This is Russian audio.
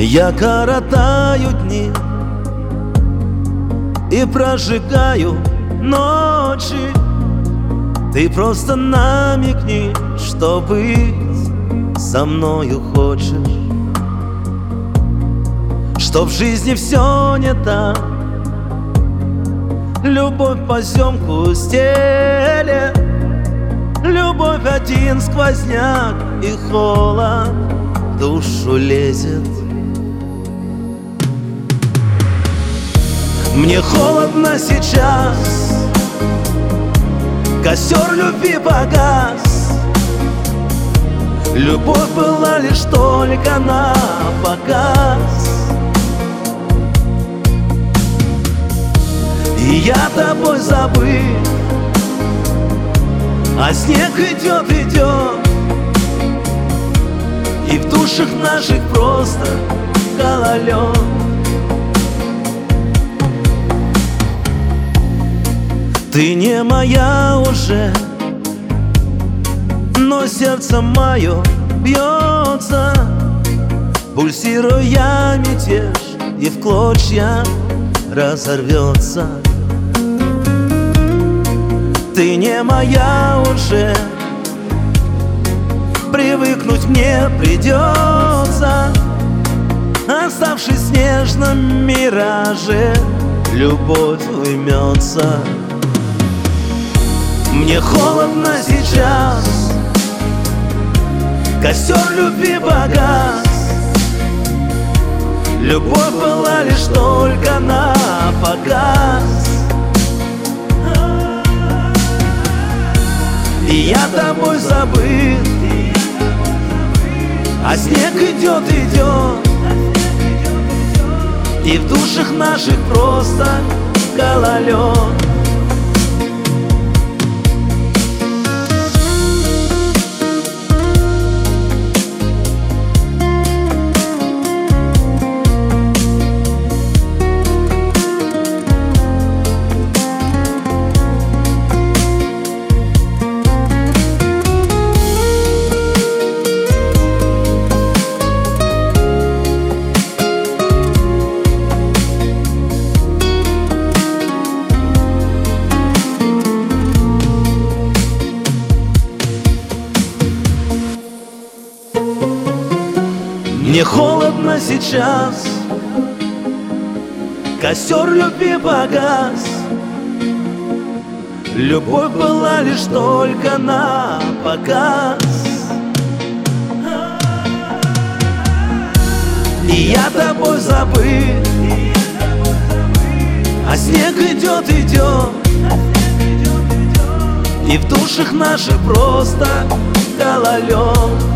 Я коротаю дни и прожигаю ночи. Ты просто намекни, что быть со мною хочешь, что в жизни все не так. Любовь поземку стелет, любовь один сквозняк, и холод в душу лезет. Мне холодно сейчас, костер любви погас. Любовь была лишь только на показ. И я тобой забыт, а снег идет, идет, и в душах наших просто гололед. Ты не моя уже, но сердце мое бьется, пульсируя мятеж, и в клочья разорвется. Ты не моя уже, привыкнуть мне придется, оставшись в снежном мираже, любовь уймется. Мне холодно сейчас, костер любви погас. Любовь была лишь только на показ. И я тобой забыт, а снег идет, идет, и в душах наших просто гололед. Мне холодно сейчас, костер любви погас. Любовь была лишь только на показ. И я тобой забыт, а снег идет, идет, и в душах наших просто гололед.